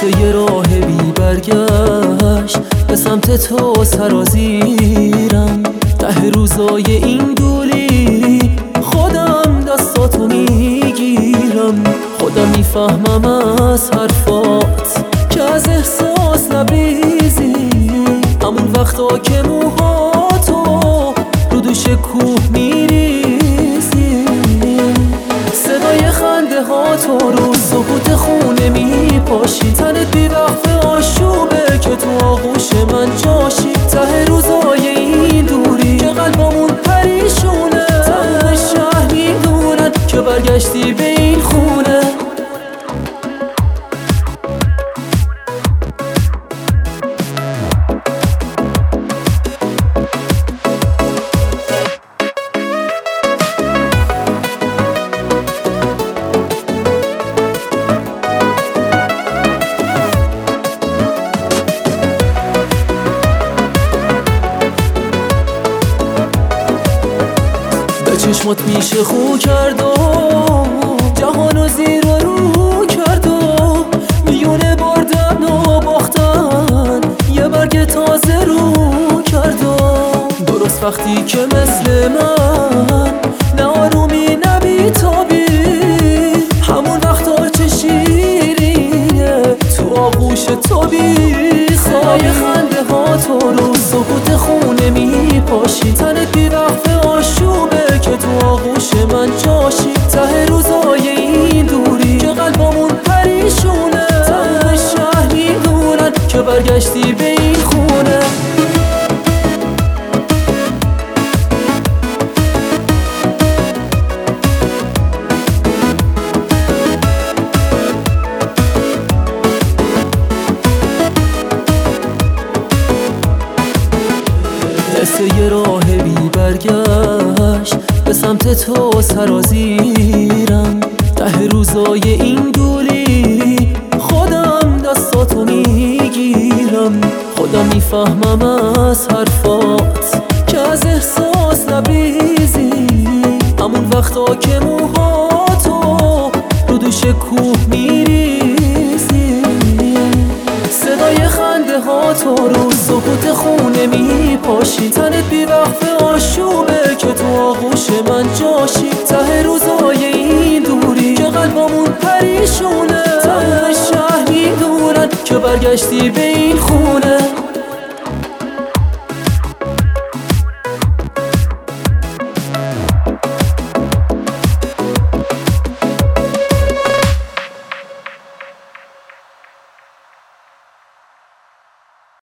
قصه راه بی برگشت به سمت تو سرازیرم. ته روزای این دوری خودم دستاتو میگیرم. خودم میفهمم از حرفات که از احساس لبریزی. همون وقتا که موهاتو رو دوش کوه میریزی. صدای خنده ها تو رو سکوت خونه میپاشی. تنت بی وقت آشوبه که تو آغوش من جاشی. ته روزای این دوری که قلبمون پریشونه. تموم شهر میدونن که برگشتی به این خونه. چشمات میشه خو کرد و جهانو زیر و رو کرد و میونه بردن و باختن یه برگ تازه رو کرد و درست وقتی که مثل من نه آرومی نه بیتابی. همون وقتا چه شیرینه تو آغوش تو بی خوابی. خنده ها تو رو سکوت خونه میپاشی. تنت بی وقت آشوبه که تو آغوش من جاشی. ته روزای این دوری که قلبمون پریشونه. تموم شهر میدونن که برگشتی به این خونه. قصه راه بی برگشت به سمت تو سرازیرم. ته روزای این دوری خودم دستاتو میگیرم. خودم میفهمم از حرفات که از احساس لبریزی. همون وقتا که موهاتو رو دوش کوه میریزی. صدای خنده ها تو رو سکوت خونه میپاشی. تنت بی وقت آشوبه که تو آغوش من جاشی. ته روزای این دوری که قلبمون پریشونه. تموم شهر میدونن که برگشتی به این خونه.